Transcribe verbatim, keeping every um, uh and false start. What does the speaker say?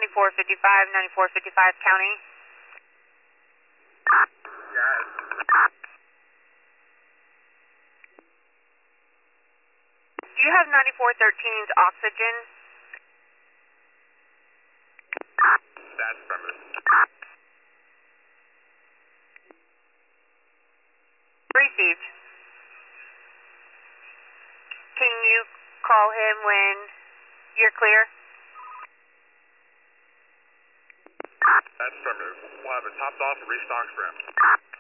ninety-four fifty-five, ninety-four fifty-five County. Yes. Do you have ninety-four thirteen's oxygen? That's affirmative. Received. Can you call him when you're clear? That's affirmative. We'll have it topped off and restocked for him.